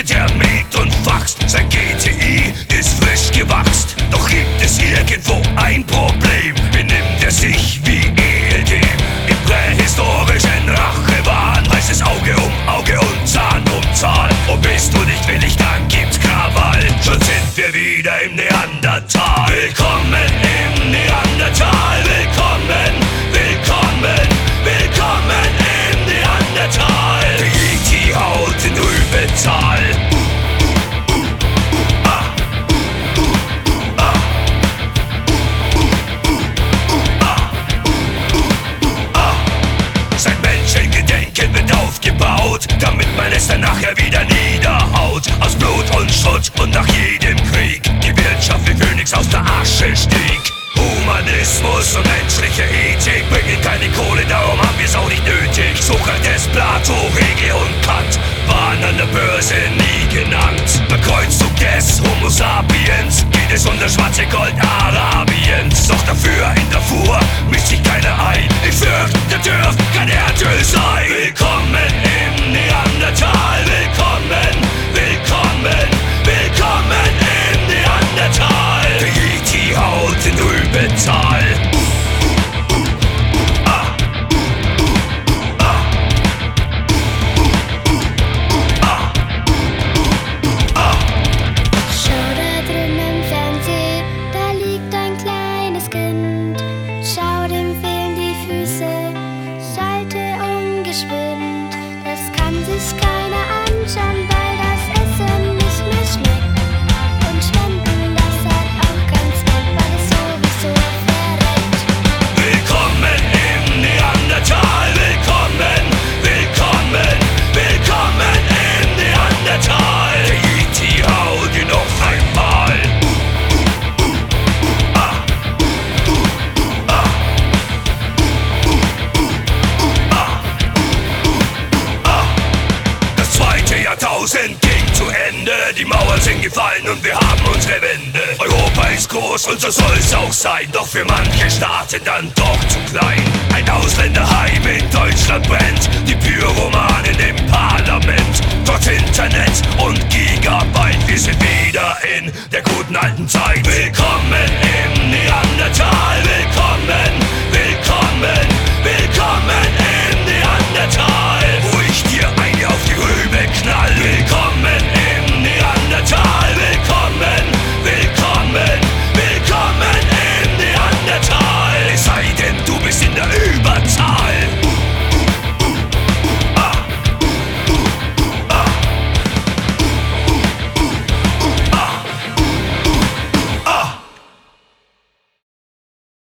der mäht und wachst. Sein GTI ist frisch gewachst. Doch gibt es irgendwo ein Problem. Benimmt er sich wie ehedem? Im prähistorischen Rachewahn heißt es Auge um Auge und Zahn um Zahn. Und bist du nicht willig, dann gibt's Krawall. Schon sind wir wieder im Neandertal. Willkommen im Neandertal. Willkommen, willkommen, willkommen im Neandertal. Der Yeti haut in Rübetal. Sein Menschengedenken wird aufgebaut, damit man es dann nachher wieder niederhaut. Aus Blut und Schutt und nach jedem Krieg die Wirtschaft wie Phönix aus der Asche stieg. Humanismus und menschliche Ethik bringen keine Kohle, darum haben wir's auch nicht nötig. Sokrates, Plato, Hegel und Kant waren an der Börse nie genannt. Beim Kreuzzug des Homo sapiens geht es um das schwarze Gold Arabiens. Doch dafür in Darfur mischt sich keiner ein. Ich fürchte, da dürft kein Erdöl sein. Willkommen im Neandertal. Willkommen, willkommen, willkommen im Neandertal. Der Yeti haut in Rübetal. Schau da drin im Fernsehen, da liegt ein kleines Kind. Schau, dem fehlen die Füße, schalte geschwind. Das kann sich keiner anschauen, weil das Essen nicht mehr schmeckt. Und Spenden, das hat auch ganz nett, weil es sowieso verreckt. Willkommen im Neandertal. Willkommen, willkommen, willkommen im Neandertal. Der Yeti haut ihn noch einmal. Das zweite Jahrtausend ging zu Ende. Die Mauern sind gefallen und wir haben unsere Wende. Europa ist groß und so soll's auch sein. Doch für manche Staaten dann doch zu klein. Ein Ausländerheim in Deutschland brennt. Die Pyromanen im Parlament. Trotz Internet und Gigabyte. Wir sind wieder in der guten alten Zeit. Willkommen